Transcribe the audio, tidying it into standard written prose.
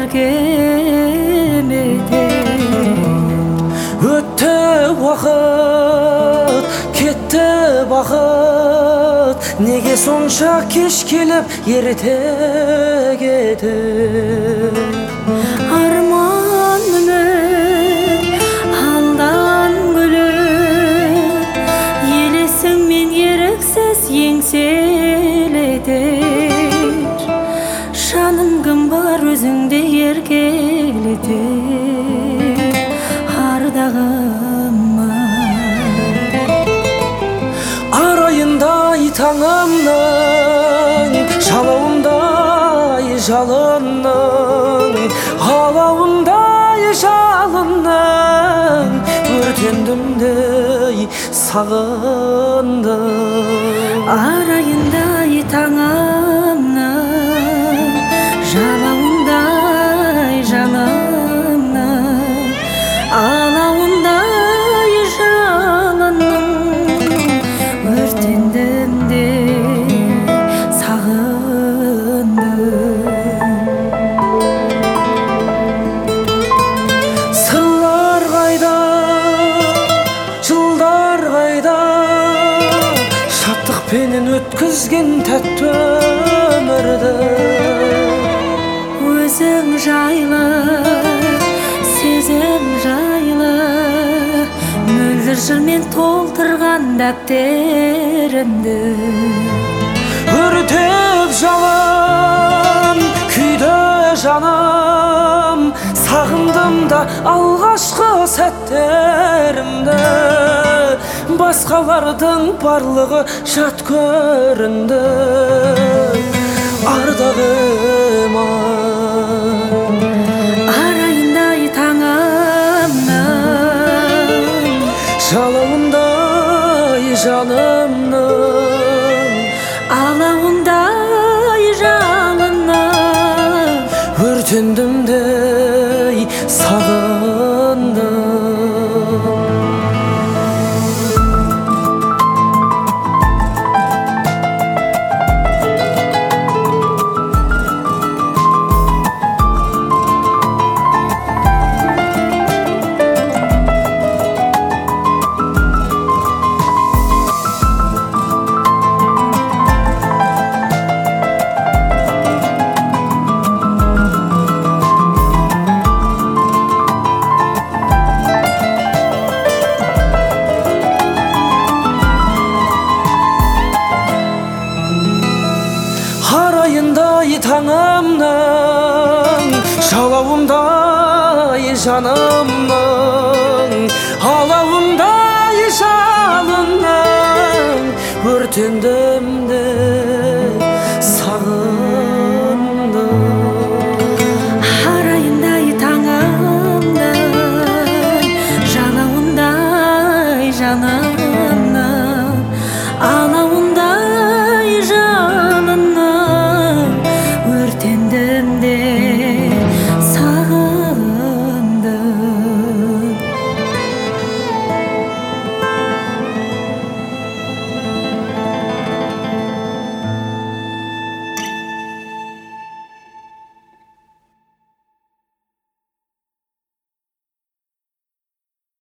еркелете. Өтті уақыт, кетті бақыт, неге сонша кеш келіп ерте кетер? Арман мініп алдан күліп, елесіңмен еріксіз еңселетер. Жаным кім бар өзіңде еркелетер, ардағыма. Арайындай таңымның, жалауындай жалынның, алауындай жалынның, өртендім дей сағындым. Арайындай таңымның, жалауындай жалынның, алауындай жалынның, өртендім де сағындым. Сыллар қайда, жылдар қайда, шаттықпенен өткізген тәтті өмірді. Өзің жайлы, сезім жайлы, мөлдір жырмен толтырған дәптерімді. Өртеп жалын, күйді жаным, сағындым да алғашқы сәттерімді. Басқалардың барлығы жат көрінді, ардағыма. Арайындай таңымның, Жалауындай жанымның, алауындай жалынның, өртендім дей сағындым. Арайындай таңымның, жалауындай жанымның, алауындай жалынның, өртендім де